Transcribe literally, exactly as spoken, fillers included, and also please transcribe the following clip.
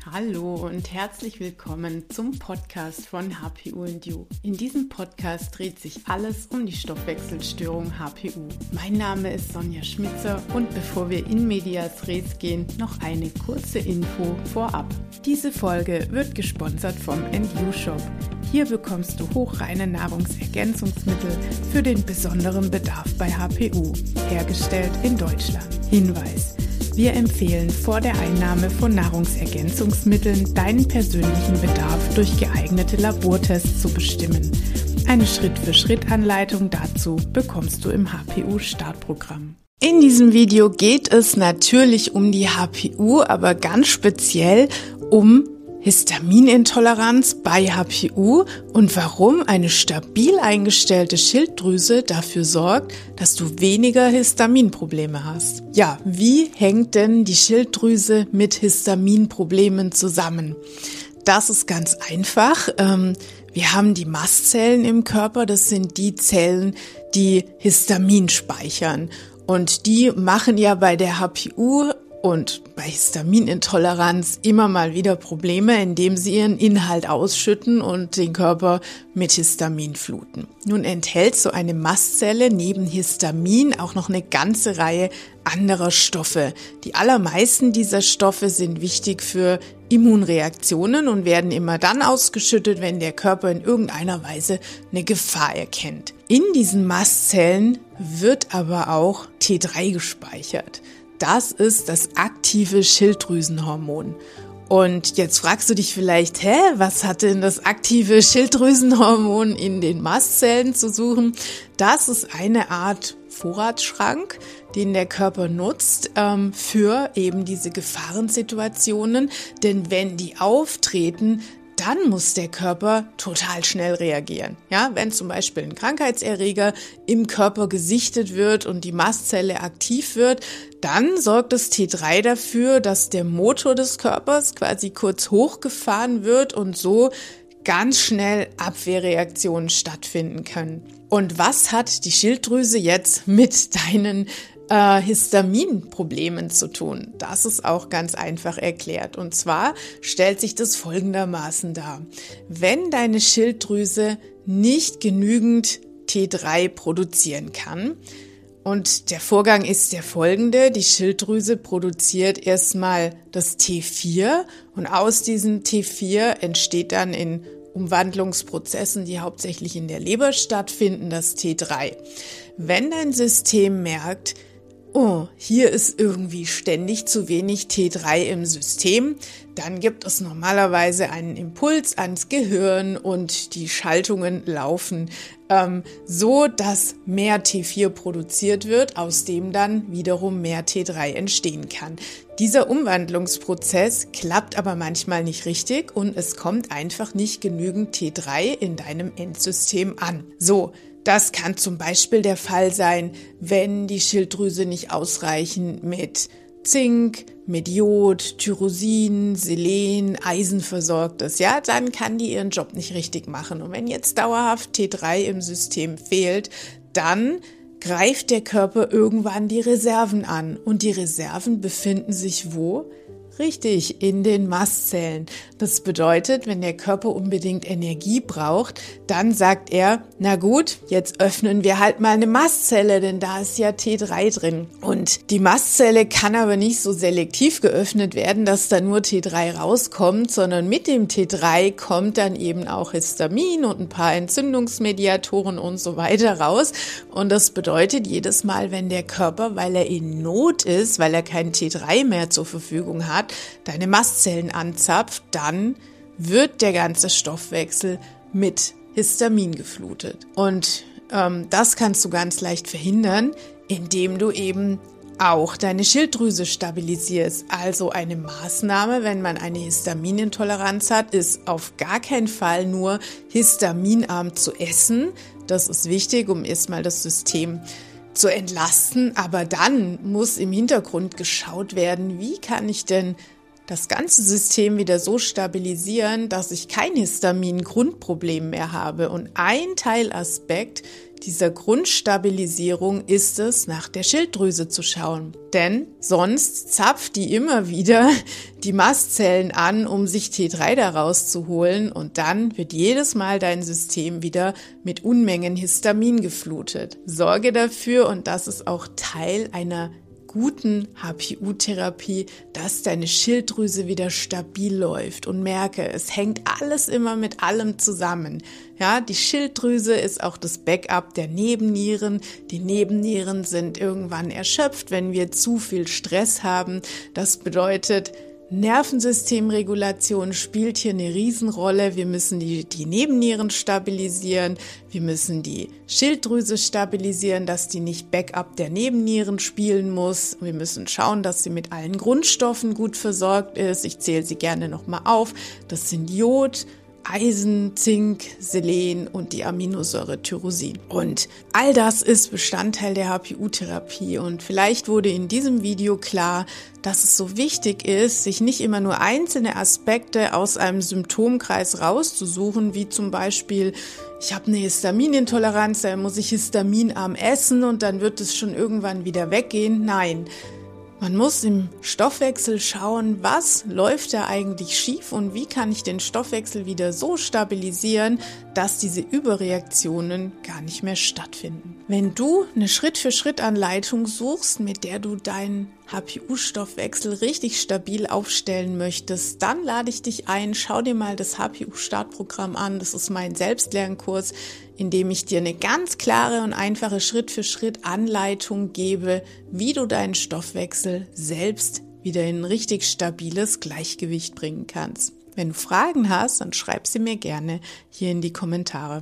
Hallo und herzlich willkommen zum Podcast von H P U and You. In diesem Podcast dreht sich alles um die Stoffwechselstörung H P U. Mein Name ist Sonja Schmitzer und bevor wir in medias res gehen, noch eine kurze Info vorab. Diese Folge wird gesponsert vom And You Shop. Hier bekommst du hochreine Nahrungsergänzungsmittel für den besonderen Bedarf bei H P U, hergestellt in Deutschland. Hinweis: Wir empfehlen vor der Einnahme von Nahrungsergänzungsmitteln deinen persönlichen Bedarf durch geeignete Labortests zu bestimmen. Eine Schritt-für-Schritt-Anleitung dazu bekommst du im H P U-Startprogramm. In diesem Video geht es natürlich um die H P U, aber ganz speziell um Histaminintoleranz bei H P U und warum eine stabil eingestellte Schilddrüse dafür sorgt, dass du weniger Histaminprobleme hast. Ja, wie hängt denn die Schilddrüse mit Histaminproblemen zusammen? Das ist ganz einfach. Wir haben die Mastzellen im Körper, das sind die Zellen, die Histamin speichern. Und die machen ja bei der H P U und bei Histaminintoleranz immer mal wieder Probleme, indem sie ihren Inhalt ausschütten und den Körper mit Histamin fluten. Nun enthält so eine Mastzelle neben Histamin auch noch eine ganze Reihe anderer Stoffe. Die allermeisten dieser Stoffe sind wichtig für Immunreaktionen und werden immer dann ausgeschüttet, wenn der Körper in irgendeiner Weise eine Gefahr erkennt. In diesen Mastzellen wird aber auch T drei gespeichert. Das ist das aktive Schilddrüsenhormon. Und jetzt fragst du dich vielleicht, hä, was hat denn das aktive Schilddrüsenhormon in den Mastzellen zu suchen? Das ist eine Art Vorratsschrank, den der Körper nutzt ähm, für eben diese Gefahrensituationen. Denn wenn die auftreten, dann muss der Körper total schnell reagieren. Ja, wenn zum Beispiel ein Krankheitserreger im Körper gesichtet wird und die Mastzelle aktiv wird, dann sorgt das T drei dafür, dass der Motor des Körpers quasi kurz hochgefahren wird und so ganz schnell Abwehrreaktionen stattfinden können. Und was hat die Schilddrüse jetzt mit deinen Äh, Histaminproblemen zu tun? Das ist auch ganz einfach erklärt. Und zwar stellt sich das folgendermaßen dar. Wenn deine Schilddrüse nicht genügend T drei produzieren kann, und der Vorgang ist der folgende: Die Schilddrüse produziert erstmal das T vier und aus diesem T vier entsteht dann in Umwandlungsprozessen, die hauptsächlich in der Leber stattfinden, das T drei. Wenn dein System merkt, oh, hier ist irgendwie ständig zu wenig T drei im System, dann gibt es normalerweise einen Impuls ans Gehirn und die Schaltungen laufen ähm, so, dass mehr T vier produziert wird, aus dem dann wiederum mehr T drei entstehen kann. Dieser Umwandlungsprozess klappt aber manchmal nicht richtig und es kommt einfach nicht genügend T drei in deinem Endsystem an. So. Das kann zum Beispiel der Fall sein, wenn die Schilddrüse nicht ausreichend mit Zink, mit Jod, Tyrosin, Selen, Eisen versorgt ist. Ja, dann kann die ihren Job nicht richtig machen. Und wenn jetzt dauerhaft T drei im System fehlt, dann greift der Körper irgendwann die Reserven an. Und die Reserven befinden sich wo? Richtig, in den Mastzellen. Das bedeutet, wenn der Körper unbedingt Energie braucht, dann sagt er, na gut, jetzt öffnen wir halt mal eine Mastzelle, denn da ist ja T drei drin. Und die Mastzelle kann aber nicht so selektiv geöffnet werden, dass da nur T drei rauskommt, sondern mit dem T drei kommt dann eben auch Histamin und ein paar Entzündungsmediatoren und so weiter raus. Und das bedeutet, jedes Mal, wenn der Körper, weil er in Not ist, weil er kein T drei mehr zur Verfügung hat, deine Mastzellen anzapft, dann wird der ganze Stoffwechsel mit Histamin geflutet. Und ähm, das kannst du ganz leicht verhindern, indem du eben auch deine Schilddrüse stabilisierst. Also eine Maßnahme, wenn man eine Histaminintoleranz hat, ist auf gar keinen Fall nur histaminarm zu essen. Das ist wichtig, um erstmal das System zu entlasten, aber dann muss im Hintergrund geschaut werden, wie kann ich denn das ganze System wieder so stabilisieren, dass ich kein Histamin-Grundproblem mehr habe. Und ein Teilaspekt dieser Grundstabilisierung ist es, nach der Schilddrüse zu schauen. Denn sonst zapft die immer wieder die Mastzellen an, um sich T drei daraus zu holen. Und dann wird jedes Mal dein System wieder mit Unmengen Histamin geflutet. Sorge dafür, und das ist auch Teil einer guten H P U-Therapie, dass deine Schilddrüse wieder stabil läuft, und merke, es hängt alles immer mit allem zusammen. Ja, die Schilddrüse ist auch das Backup der Nebennieren. Die Nebennieren sind irgendwann erschöpft, wenn wir zu viel Stress haben. Das bedeutet, Nervensystemregulation spielt hier eine Riesenrolle. Wir müssen die, die Nebennieren stabilisieren. Wir müssen die Schilddrüse stabilisieren, dass die nicht Backup der Nebennieren spielen muss. Wir müssen schauen, dass sie mit allen Grundstoffen gut versorgt ist. Ich zähle sie gerne nochmal auf. Das sind Jod, Eisen, Zink, Selen und die Aminosäure Tyrosin. Und all das ist Bestandteil der H P U-Therapie. Und vielleicht wurde in diesem Video klar, dass es so wichtig ist, sich nicht immer nur einzelne Aspekte aus einem Symptomkreis rauszusuchen, wie zum Beispiel, ich habe eine Histaminintoleranz, da muss ich histaminarm essen und dann wird es schon irgendwann wieder weggehen. Nein. Man muss im Stoffwechsel schauen, was läuft da eigentlich schief und wie kann ich den Stoffwechsel wieder so stabilisieren, dass diese Überreaktionen gar nicht mehr stattfinden. Wenn du eine Schritt-für-Schritt-Anleitung suchst, mit der du deinen H P U-Stoffwechsel richtig stabil aufstellen möchtest, dann lade ich dich ein, schau dir mal das H P U-Startprogramm an. Das ist mein Selbstlernkurs, in dem ich dir eine ganz klare und einfache Schritt-für-Schritt-Anleitung gebe, wie du deinen Stoffwechsel selbst wieder in ein richtig stabiles Gleichgewicht bringen kannst. Wenn du Fragen hast, dann schreib sie mir gerne hier in die Kommentare.